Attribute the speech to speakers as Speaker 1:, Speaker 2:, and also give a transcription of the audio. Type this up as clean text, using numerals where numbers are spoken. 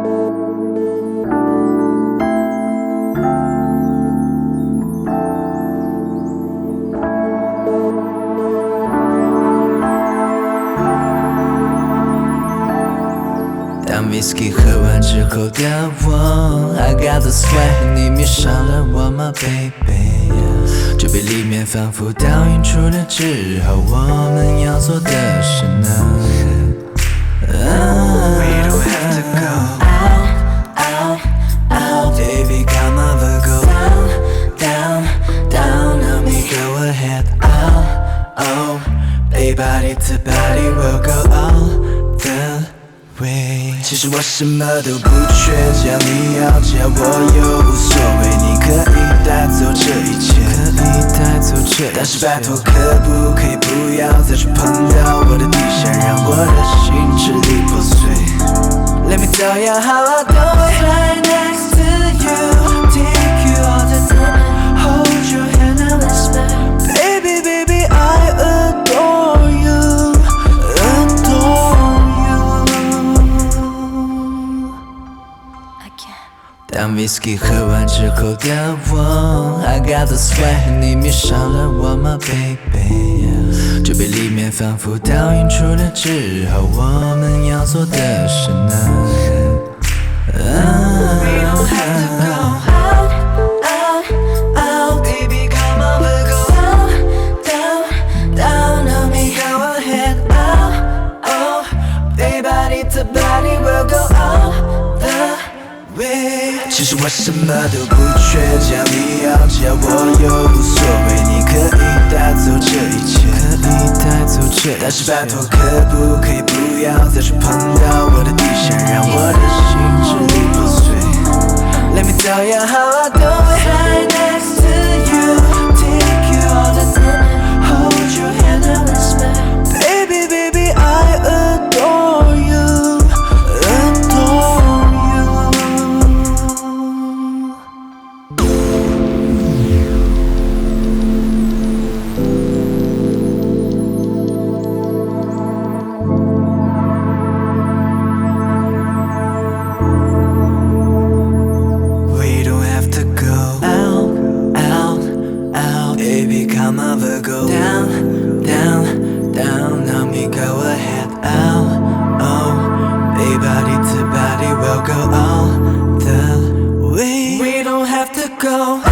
Speaker 1: 当 whisky 喝完之后的我 I got the sweat 你迷上了我吗 baby 这杯里面仿佛倒映出了之后我们要做的事呢 We don't have to go out, out, out Baby come over go down, down, down Let me go ahead out, oh Baby body to body we'll go all the way 其实我什么都不缺，只要你要，只要我有无所谓，你可以带走这一切，可以带走这一切。但是拜托，可不可以不要再去碰到我的底线，让我的心支离破碎。Let me tell you how I do it. Right next to you, take you all the time, hold your hand and whisper. Baby, baby, I adore you, adore you. 当 whisky 喝完之后的我 I got the sweat 你迷上了我吗 baby 这杯里面仿佛倒映出了之后我们要做的事呢 We don't have to go out, out, out Baby come over go down, down, down Let me go ahead out, oh Baby body to body we'll go all the way 其实我什么都不缺，只要你要，只要我有无所谓，你可以带走这一切，可以带走这一切。但是拜托，可不可以不要再去碰到我的底线，让我的心支离破碎。Let me tell you how I do it. Right next to you, take you all the time, hold your hand and whisper. Baby, baby, I adore you, adore you. Come over, go down, down, down Let me go ahead, out, oh Baby, body to body, we'll go all the way We don't have to go